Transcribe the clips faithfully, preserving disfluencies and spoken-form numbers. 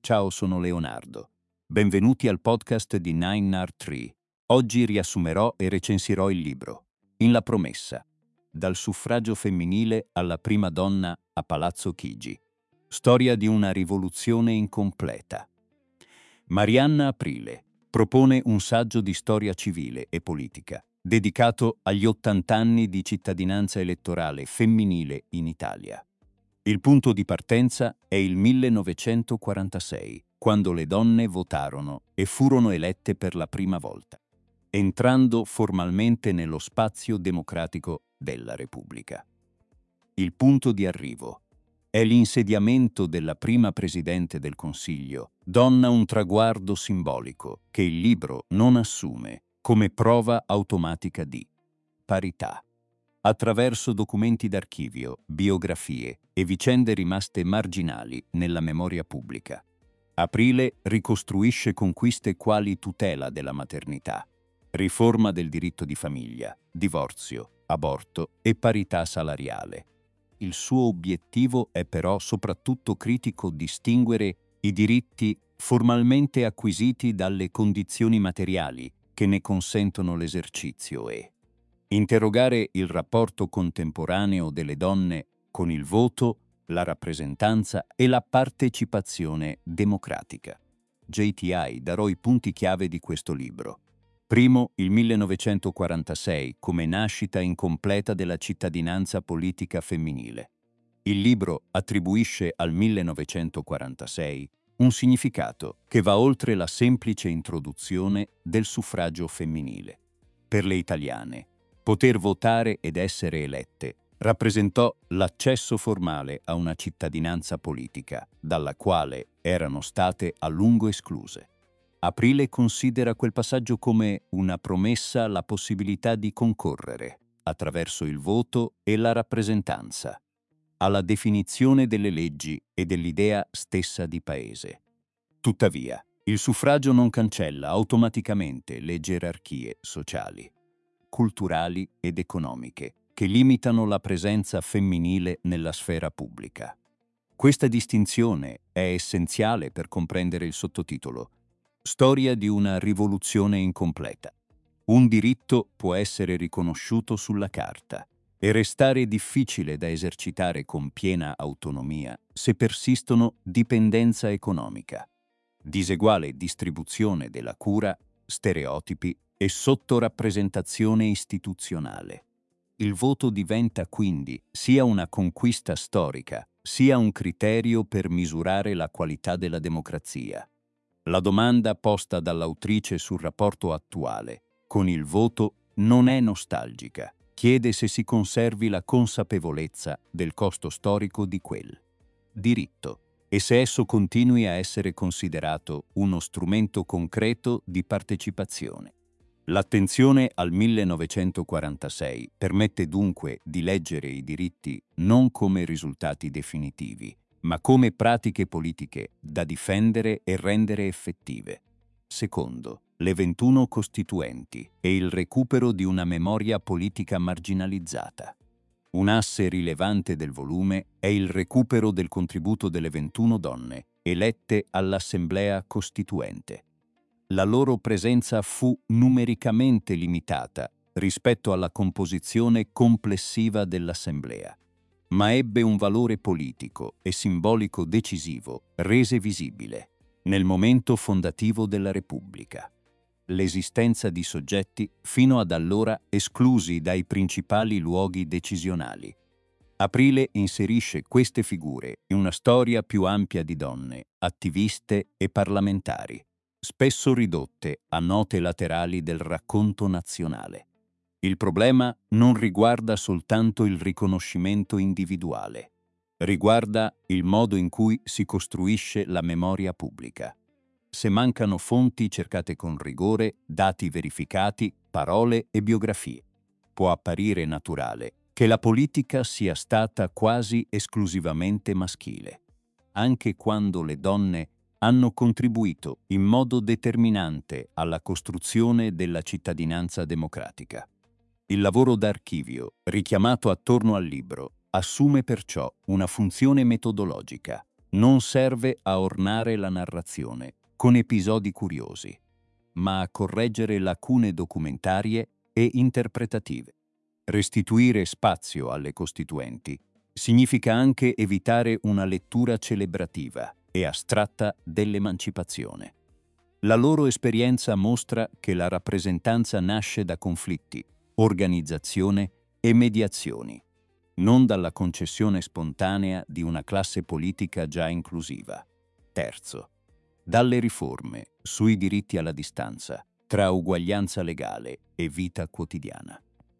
Ciao, sono Leonardo. Benvenuti al podcast di Nine Art Tree. Oggi riassumerò e recensirò il libro In la promessa, dal suffragio femminile alla prima donna a Palazzo Chigi. Storia di una rivoluzione incompleta. Marianna Aprile propone un saggio di storia civile e politica, dedicato agli ottanta anni di cittadinanza elettorale femminile in Italia. Il punto di partenza è il millenovecentoquarantasei, quando le donne votarono e furono elette per la prima volta, entrando formalmente nello spazio democratico della Repubblica. Il punto di arrivo è l'insediamento della prima Presidente del Consiglio, donna, un traguardo simbolico che il libro non assume come prova automatica di parità. Attraverso documenti d'archivio, biografie e vicende rimaste marginali nella memoria pubblica. Aprile ricostruisce conquiste quali tutela della maternità, riforma del diritto di famiglia, divorzio, aborto e parità salariale. Il suo obiettivo è però soprattutto critico: distinguere i diritti formalmente acquisiti dalle condizioni materiali che ne consentono l'esercizio e interrogare il rapporto contemporaneo delle donne con il voto, la rappresentanza e la partecipazione democratica. J T I darò i punti chiave di questo libro. Primo, il millenovecentoquarantasei come nascita incompleta della cittadinanza politica femminile. Il libro attribuisce al millenovecentoquarantasei un significato che va oltre la semplice introduzione del suffragio femminile. Per le italiane, poter votare ed essere elette rappresentò l'accesso formale a una cittadinanza politica, dalla quale erano state a lungo escluse. Aprile considera quel passaggio come una promessa alla possibilità di concorrere, attraverso il voto e la rappresentanza, alla definizione delle leggi e dell'idea stessa di paese. Tuttavia, il suffragio non cancella automaticamente le gerarchie sociali, culturali ed economiche che limitano la presenza femminile nella sfera pubblica. Questa distinzione è essenziale per comprendere il sottotitolo Storia di una rivoluzione incompleta. Un diritto può essere riconosciuto sulla carta e restare difficile da esercitare con piena autonomia se persistono dipendenza economica, diseguale distribuzione della cura, stereotipi e sottorappresentazione istituzionale. Il voto diventa quindi sia una conquista storica, sia un criterio per misurare la qualità della democrazia. La domanda posta dall'autrice sul rapporto attuale con il voto non è nostalgica, chiede se si conservi la consapevolezza del costo storico di quel diritto e se esso continui a essere considerato uno strumento concreto di partecipazione. L'attenzione al millenovecentoquarantasei permette dunque di leggere i diritti non come risultati definitivi, ma come pratiche politiche da difendere e rendere effettive. Secondo, le ventuno Costituenti e il recupero di una memoria politica marginalizzata. Un asse rilevante del volume è il recupero del contributo delle ventuno donne elette all'Assemblea Costituente. La loro presenza fu numericamente limitata rispetto alla composizione complessiva dell'Assemblea, ma ebbe un valore politico e simbolico decisivo, rese visibile nel momento fondativo della Repubblica l'esistenza di soggetti fino ad allora esclusi dai principali luoghi decisionali. Aprile inserisce queste figure in una storia più ampia di donne, attiviste e parlamentari, spesso ridotte a note laterali del racconto nazionale. Il problema non riguarda soltanto il riconoscimento individuale, riguarda il modo in cui si costruisce la memoria pubblica. Se mancano fonti cercate con rigore, dati verificati, parole e biografie, può apparire naturale che la politica sia stata quasi esclusivamente maschile, anche quando le donne hanno contribuito in modo determinante alla costruzione della cittadinanza democratica. Il lavoro d'archivio, richiamato attorno al libro, assume perciò una funzione metodologica. non serve a ornare la narrazione con episodi curiosi, ma a correggere lacune documentarie e interpretative. Restituire spazio alle costituenti significa anche evitare una lettura celebrativa e astratta dell'emancipazione. La loro esperienza mostra che la rappresentanza nasce da conflitti, organizzazione e mediazioni, non dalla concessione spontanea di una classe politica già inclusiva. Terzo, dalle riforme sui diritti alla distanza, tra uguaglianza legale e vita quotidiana.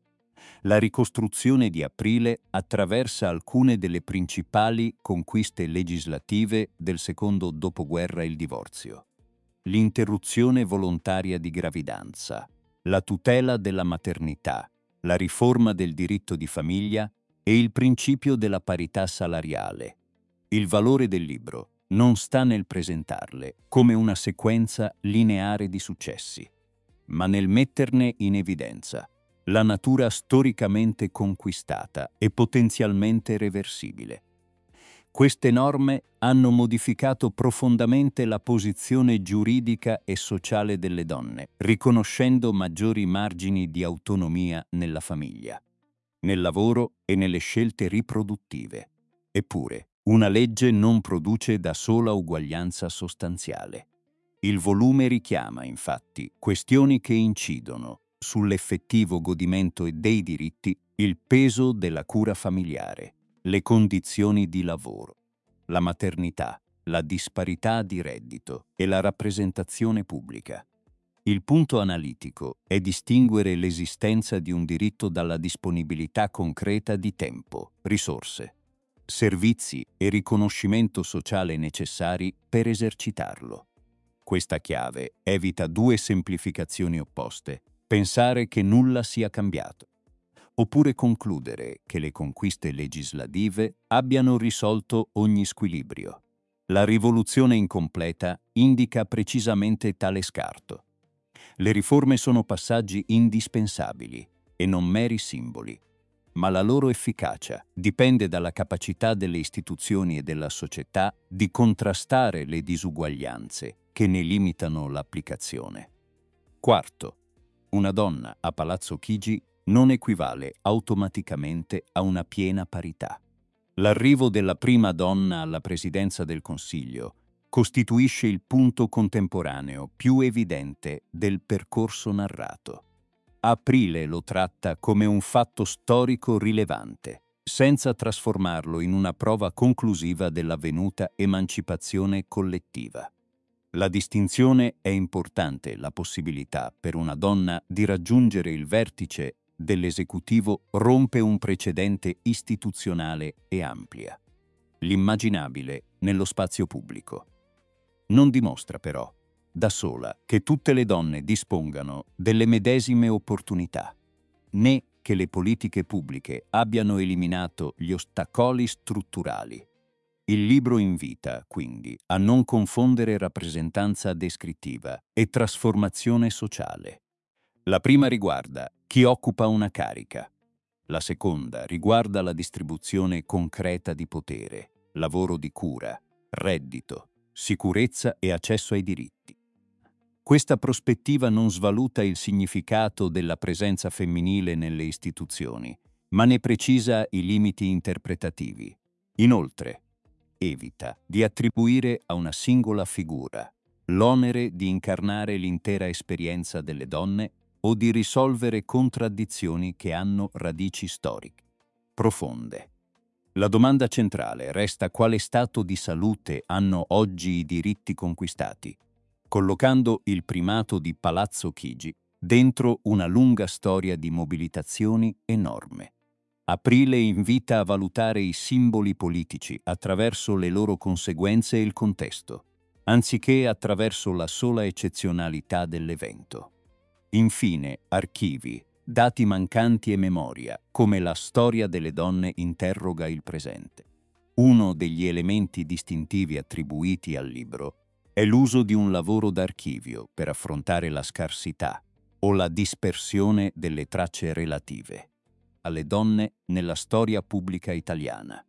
La ricostruzione di Aprile attraversa alcune delle principali conquiste legislative del secondo dopoguerra: il divorzio, l'interruzione volontaria di gravidanza, la tutela della maternità, la riforma del diritto di famiglia e il principio della parità salariale. Il valore del libro non sta nel presentarle come una sequenza lineare di successi, ma nel metterne in evidenza la natura storicamente conquistata e potenzialmente reversibile. Queste norme hanno modificato profondamente la posizione giuridica e sociale delle donne, riconoscendo maggiori margini di autonomia nella famiglia, nel lavoro e nelle scelte riproduttive. Eppure, una legge non produce da sola uguaglianza sostanziale. Il volume richiama, infatti, questioni che incidono sull'effettivo godimento dei diritti, il peso della cura familiare, le condizioni di lavoro, la maternità, la disparità di reddito e la rappresentazione pubblica. Il punto analitico è distinguere l'esistenza di un diritto dalla disponibilità concreta di tempo, risorse, servizi e riconoscimento sociale necessari per esercitarlo. Questa chiave evita due semplificazioni opposte: pensare che nulla sia cambiato, oppure concludere che le conquiste legislative abbiano risolto ogni squilibrio. La rivoluzione incompleta indica precisamente tale scarto. Le riforme sono passaggi indispensabili e non meri simboli, ma la loro efficacia dipende dalla capacità delle istituzioni e della società di contrastare le disuguaglianze che ne limitano l'applicazione. Quarto, una donna a Palazzo Chigi non equivale automaticamente a una piena parità. L'arrivo della prima donna alla presidenza del Consiglio costituisce il punto contemporaneo più evidente del percorso narrato. Aprile lo tratta come un fatto storico rilevante, senza trasformarlo in una prova conclusiva dell'avvenuta emancipazione collettiva. La distinzione è importante: la possibilità per una donna di raggiungere il vertice dell'esecutivo rompe un precedente istituzionale e amplia l'immaginabile nello spazio pubblico. Non dimostra però, da sola, che tutte le donne dispongano delle medesime opportunità, né che le politiche pubbliche abbiano eliminato gli ostacoli strutturali. Il libro invita, quindi, a non confondere rappresentanza descrittiva e trasformazione sociale. La prima riguarda chi occupa una carica. La seconda riguarda la distribuzione concreta di potere, lavoro di cura, reddito, sicurezza e accesso ai diritti. Questa prospettiva non svaluta il significato della presenza femminile nelle istituzioni, ma ne precisa i limiti interpretativi. Inoltre, evita di attribuire a una singola figura l'onere di incarnare l'intera esperienza delle donne o di risolvere contraddizioni che hanno radici storiche profonde. La domanda centrale resta: quale stato di salute hanno oggi i diritti conquistati, collocando il primato di Palazzo Chigi dentro una lunga storia di mobilitazioni e norme. Aprile invita a valutare i simboli politici attraverso le loro conseguenze e il contesto, anziché attraverso la sola eccezionalità dell'evento. Infine, archivi, dati mancanti e memoria, come la storia delle donne interroga il presente. Uno degli elementi distintivi attribuiti al libro è l'uso di un lavoro d'archivio per affrontare la scarsità o la dispersione delle tracce relative alle donne nella storia pubblica italiana.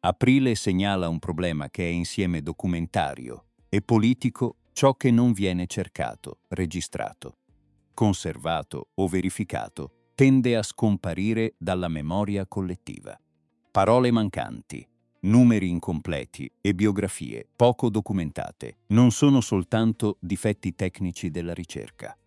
Aprile segnala un problema che è insieme documentario e politico ciò che non viene cercato, registrato, conservato o verificato tende a scomparire dalla memoria collettiva. Parole mancanti, numeri incompleti e biografie poco documentate non sono soltanto difetti tecnici della ricerca.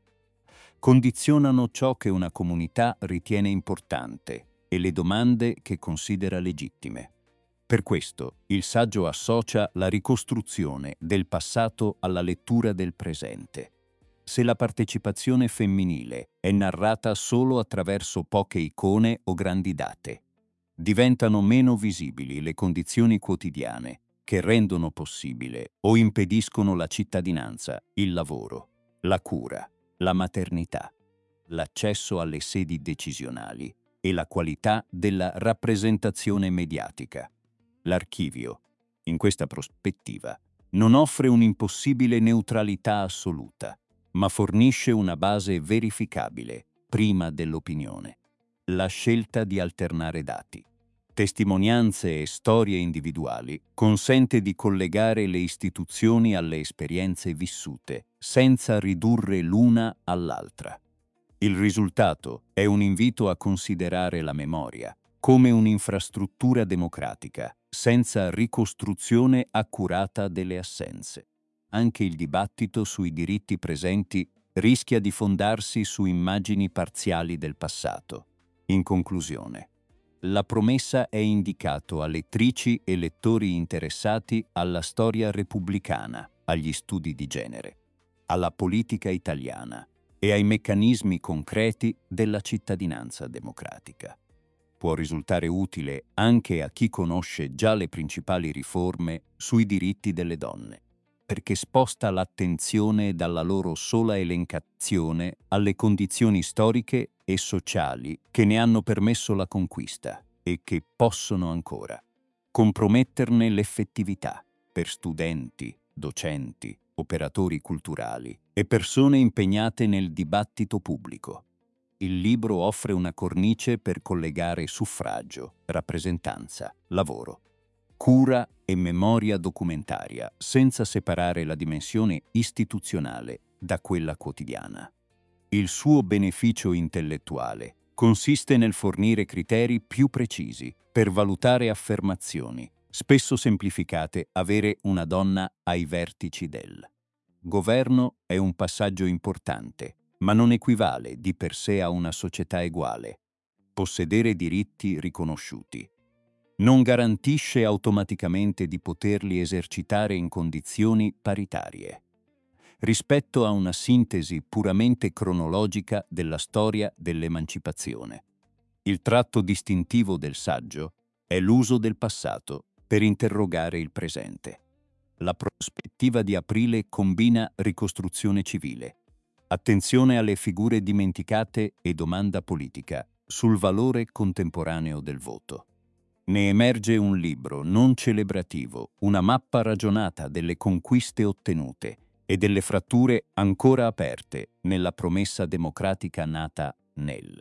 Condizionano ciò che una comunità ritiene importante e le domande che considera legittime. Per questo il saggio associa la ricostruzione del passato alla lettura del presente. Se la partecipazione femminile è narrata solo attraverso poche icone o grandi date, diventano meno visibili le condizioni quotidiane che rendono possibile o impediscono la cittadinanza, il lavoro, la cura, la maternità, l'accesso alle sedi decisionali e la qualità della rappresentazione mediatica. L'archivio, in questa prospettiva, non offre un'impossibile neutralità assoluta, ma fornisce una base verificabile prima dell'opinione. La scelta di alternare dati, testimonianze e storie individuali consente di collegare le istituzioni alle esperienze vissute, senza ridurre l'una all'altra. Il risultato è un invito a considerare la memoria come un'infrastruttura democratica, senza ricostruzione accurata delle assenze. Anche il dibattito sui diritti presenti rischia di fondarsi su immagini parziali del passato. In conclusione, La Promessa è indicato a lettrici e lettori interessati alla storia repubblicana, agli studi di genere, alla politica italiana e ai meccanismi concreti della cittadinanza democratica. Può risultare utile anche a chi conosce già le principali riforme sui diritti delle donne, perché sposta l'attenzione dalla loro sola elencazione alle condizioni storiche e sociali che ne hanno permesso la conquista e che possono ancora comprometterne l'effettività per studenti, docenti, operatori culturali e persone impegnate nel dibattito pubblico. Il libro offre una cornice per collegare suffragio, rappresentanza, lavoro, cura e memoria documentaria, senza separare la dimensione istituzionale da quella quotidiana. Il suo beneficio intellettuale consiste nel fornire criteri più precisi per valutare affermazioni, spesso semplificate: avere una donna ai vertici del governo è un passaggio importante, ma non equivale di per sé a una società eguale. Possedere diritti riconosciuti non garantisce automaticamente di poterli esercitare in condizioni paritarie. Rispetto a una sintesi puramente cronologica della storia dell'emancipazione. Il tratto distintivo del saggio è l'uso del passato per interrogare il presente. La prospettiva di Aprile combina ricostruzione civile, attenzione alle figure dimenticate e domanda politica sul valore contemporaneo del voto. Ne emerge un libro non celebrativo, una mappa ragionata delle conquiste ottenute e delle fratture ancora aperte nella promessa democratica nata nel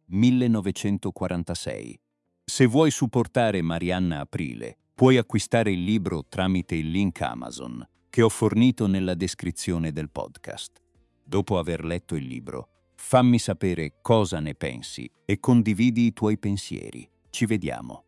millenovecentoquarantasei. Se vuoi supportare Marianna Aprile, puoi acquistare il libro tramite il link Amazon che ho fornito nella descrizione del podcast. Dopo aver letto il libro, fammi sapere cosa ne pensi e condividi i tuoi pensieri. Ci vediamo.